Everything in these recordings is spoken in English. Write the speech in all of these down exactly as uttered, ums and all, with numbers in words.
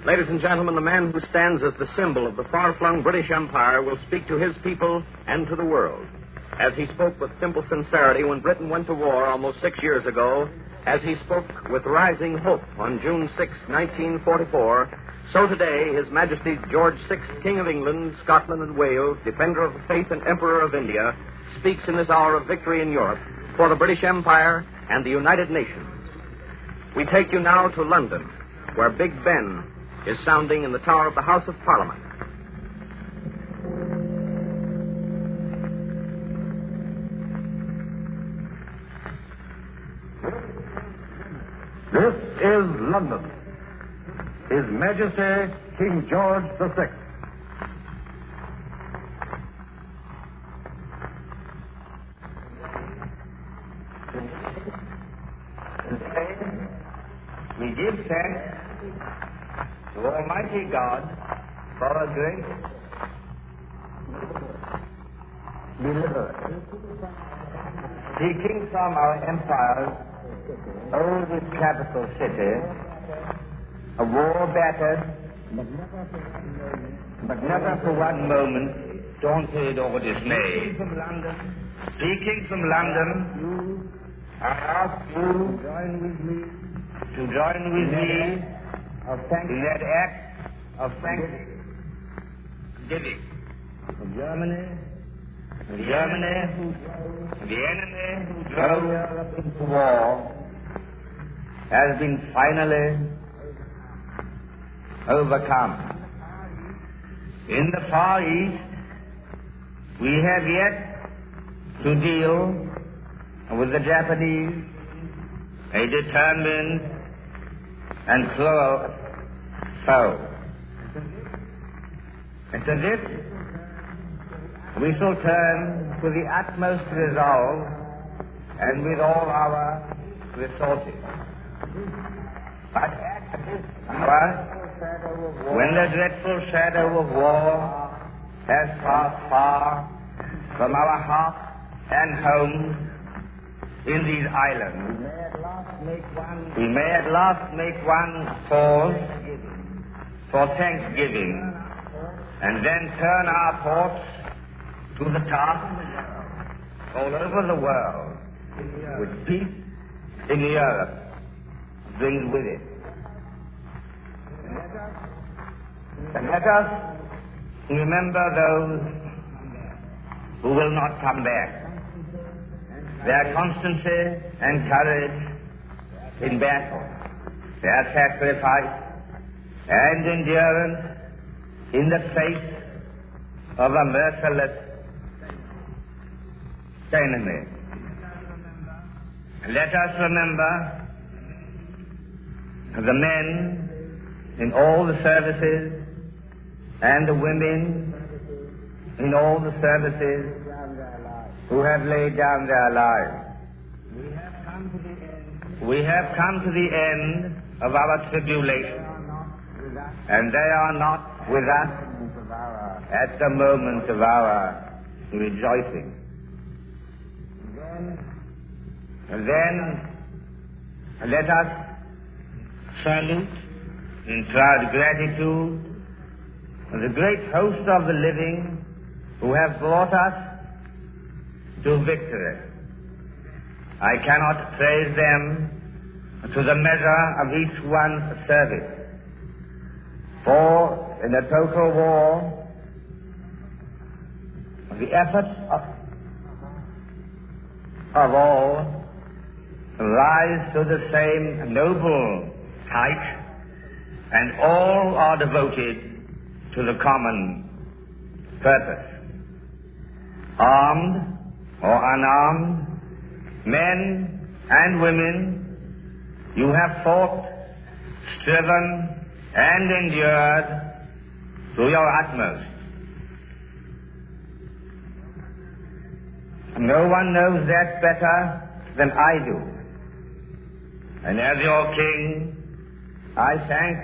Ladies and gentlemen, the man who stands as the symbol of the far-flung British Empire will speak to his people and to the world. As he spoke with simple sincerity when Britain went to war almost six years ago, as he spoke with rising hope on June sixth, nineteen forty-four, so today His Majesty George the Sixth, King of England, Scotland, and Wales, Defender of the Faith and Emperor of India, speaks in this hour of victory in Europe for the British Empire and the United Nations. We take you now to London, where Big Ben is sounding in the tower of the House of Parliament. This is London. His Majesty King George the Sixth. We give thanks to Almighty God for a great deliverance. Taking from our empire's oldest capital city, a war battered, but never for one moment daunted or dismayed. From London, speaking from London, I ask you to join with me, to join with me of in that act of thanksgiving for Germany, for Germany, the enemy who drove Europe into war has been finally overcome. In the Far East, we have yet to deal with the Japanese, a determined and cruel foe. And to this, we shall turn to the utmost resolve and with all our resources. But at this hour, when the dreadful shadow of war has passed far from our hearts and homes in these islands, we may at last make one pause for thanksgiving and then turn our thoughts to the task all over the world which peace in Europe brings with it. And let us remember those who will not come back. Their constancy and courage in battle, their sacrifice and endurance in the face of a merciless enemy. Let us remember the men in all the services and the women in all the services who have laid down their lives. We have come to the end, we have come to the end of our tribulation, and they are not with us at the moment of our rejoicing. And then let us salute in proud gratitude the great host of the living who have brought us to victory. I cannot praise them to the measure of each one's service, for in a total war, the efforts of, of all rise to the same noble height, and all are devoted to the common purpose. Armed or unarmed, men and women, you have fought, striven, and endured to your utmost. No one knows that better than I do. And as your king, I thank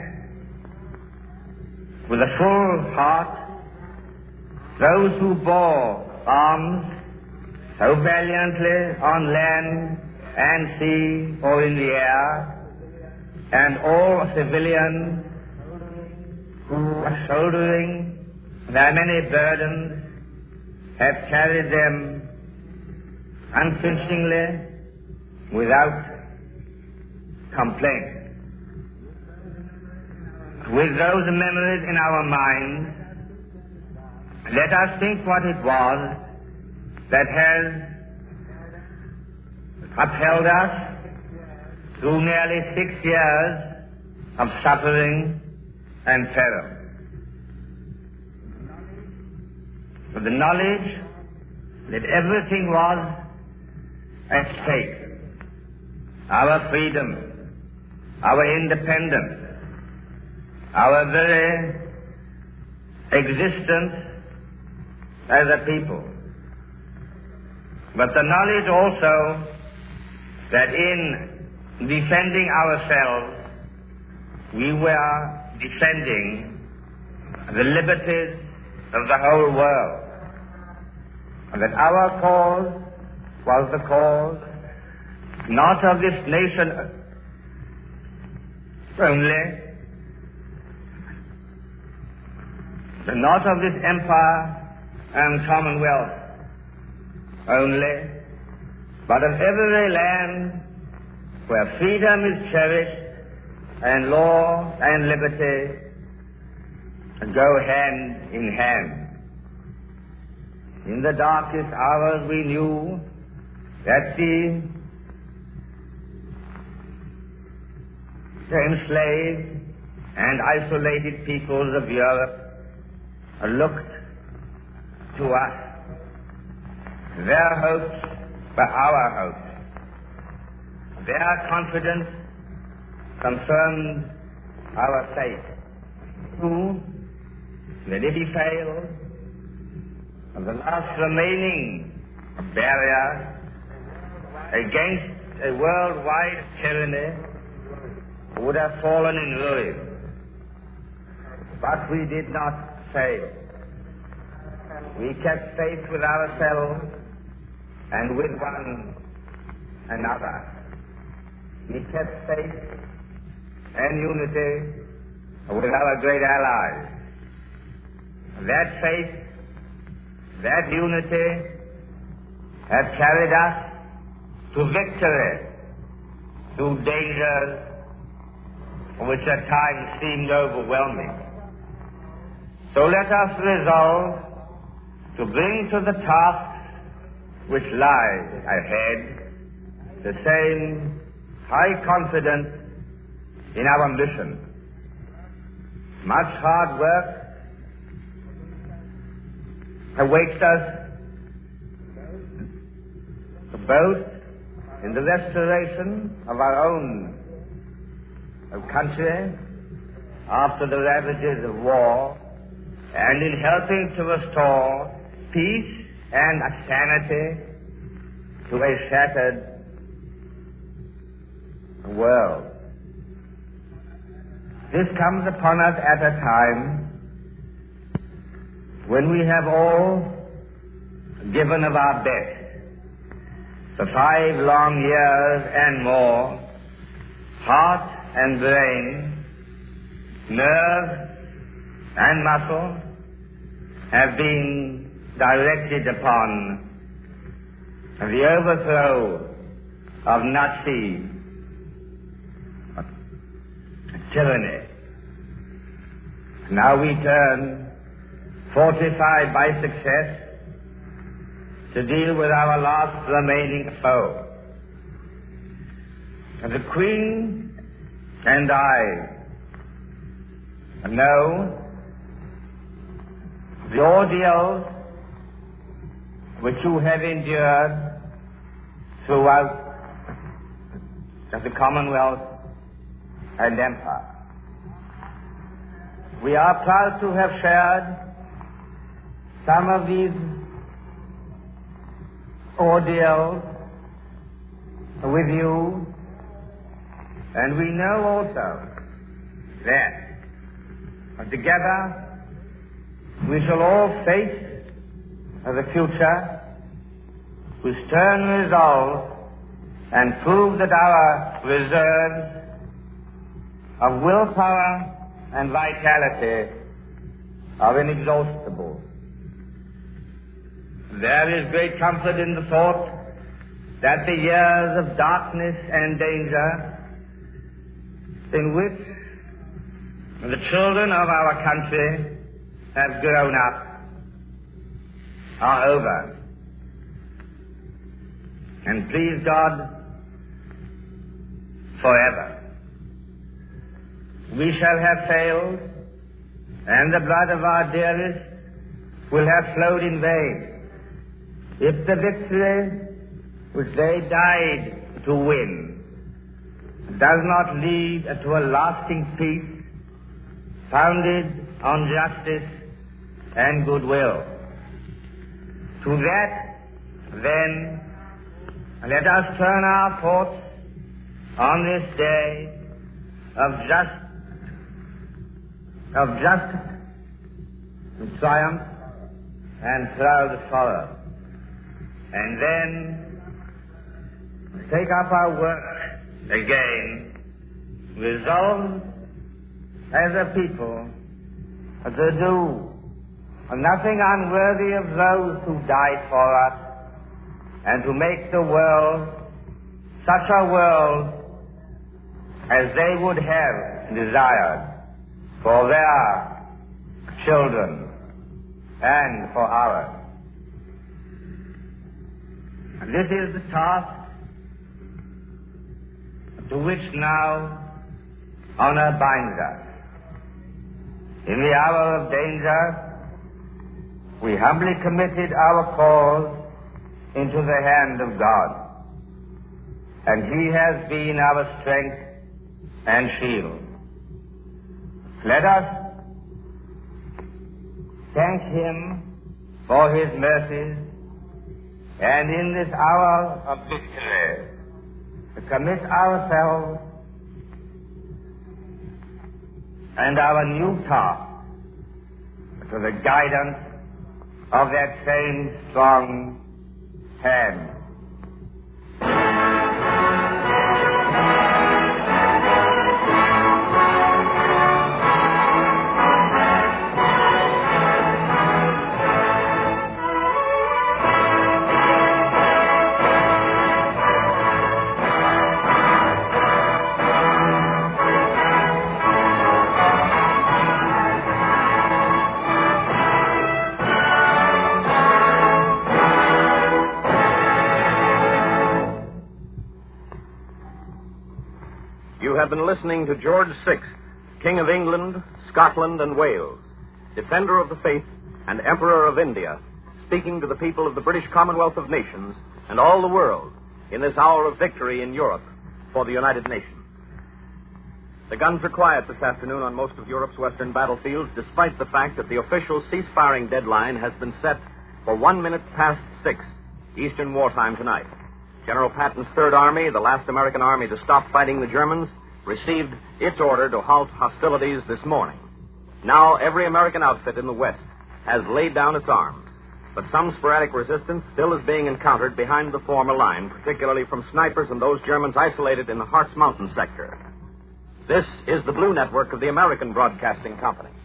with a full heart those who bore arms so valiantly on land and sea or in the air, and all civilians who are shouldering their many burdens have carried them unflinchingly without complaint. With those memories in our minds, let us think what it was that has upheld us through nearly six years of suffering and peril. For the knowledge that everything was at stake, our freedom, our independence, our very existence as a people. But the knowledge also that in defending ourselves, we were defending the liberties of the whole world, and that our cause was the cause not of this nation only, but not of this empire and commonwealth only, but of every land where freedom is cherished and law and liberty go hand in hand. In the darkest hours we knew that the, the enslaved and isolated peoples of Europe looked to us. Their hopes were our hopes. Their confidence confirmed our faith. Who, that if he failed, the last remaining barrier against a worldwide tyranny would have fallen in ruin. But we did not fail. We kept faith with ourselves and with one another. We kept faith and unity with our great allies. That faith, that unity have carried us to victory through dangers which at times seemed overwhelming. So let us resolve to bring to the task which lies ahead the same high confidence in our mission. Much hard work awaits us both in the restoration of our own country after the ravages of war, and in helping to restore peace and sanity to a shattered world. This comes upon us at a time when we have all given of our best for five long years and more, heart and brain, nerve and muscle have been directed upon the overthrow of Nazi tyranny. Now we turn, fortified by success, to deal with our last remaining foe. And the Queen and I know the ordeals which you have endured throughout the Commonwealth and Empire. We are proud to have shared some of these ordeals with you, and we know also that together we shall all face the future with stern resolve and prove that our reserves of willpower and vitality are inexhaustible. There is great comfort in the thought that the years of darkness and danger in which the children of our country have grown up are over. And please God, forever. We shall have failed, and the blood of our dearest will have flowed in vain, if the victory which they died to win does not lead to a lasting peace founded on justice and goodwill. To that, then, let us turn our thoughts on this day of just, of justice and triumph and proud sorrow, and then take up our work again, resolved as a people to do nothing unworthy of those who died for us, and to make the world such a world as they would have desired for their children and for ours. And this is the task to which now honor binds us. In the hour of danger, we humbly committed our cause into the hand of God, and He has been our strength and shield. Let us thank Him for His mercies, and in this hour of victory, to commit ourselves and our new task to the guidance of that same strong hand. You have been listening to George the Sixth, King of England, Scotland, and Wales, Defender of the Faith, and Emperor of India, speaking to the people of the British Commonwealth of Nations and all the world in this hour of victory in Europe for the United Nations. The guns are quiet this afternoon on most of Europe's western battlefields, despite the fact that the official cease-firing deadline has been set for one minute past six Eastern Wartime tonight. General Patton's Third Army, the last American army to stop fighting the Germans, received its order to halt hostilities this morning. Now every American outfit in the West has laid down its arms, but some sporadic resistance still is being encountered behind the former line, particularly from snipers and those Germans isolated in the Harz Mountain sector. This is the Blue Network of the American Broadcasting Company.